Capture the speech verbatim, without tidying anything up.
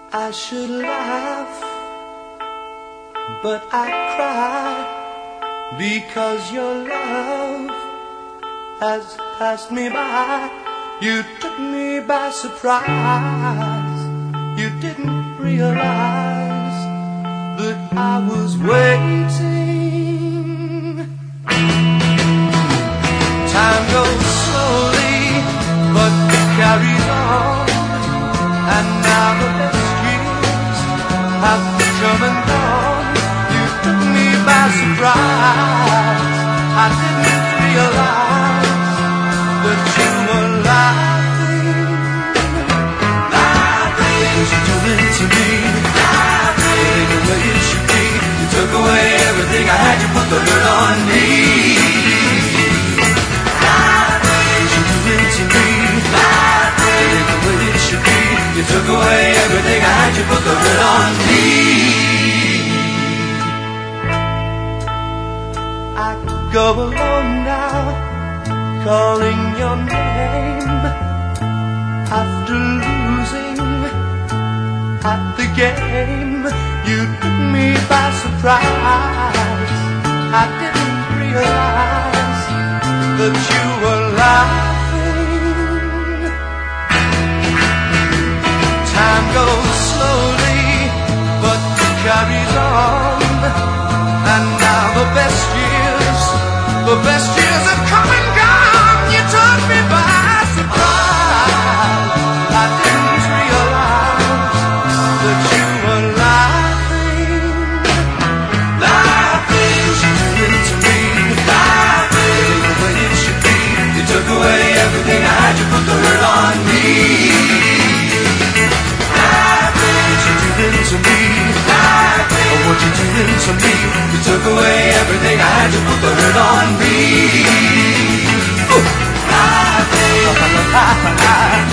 I should laugh, but I cry, because your love has passed me by. You took me by surprise. You didn't realize that I was waiting. Time goes slowly, but it carries on, and now the best years have come and gone. You took me by surprise. I didn't realize that you were laughing, laughing. You're doing to me, laughing the way it should be. You took away everything I had. You put the hurt on me. Laughing. You're doing to me, laughing the way it should be. You took away everything I had. You put the hurt on me. I go alone now, calling your name, after losing at the game. You took me by surprise. I didn't realize that you were laughing. Time goes slowly, but it carries on, and now the best years, the best years have come and gone. You took me by surprise. I didn't realize that you were laughing, laughing. You did it to me, laughing the way it should be. You took away everything I had. You put the hurt on me. Laughing. You did it to me, laughing. Oh, what you did to me. You took away everything I had. You put the hurt on me. Ooh. Laughing.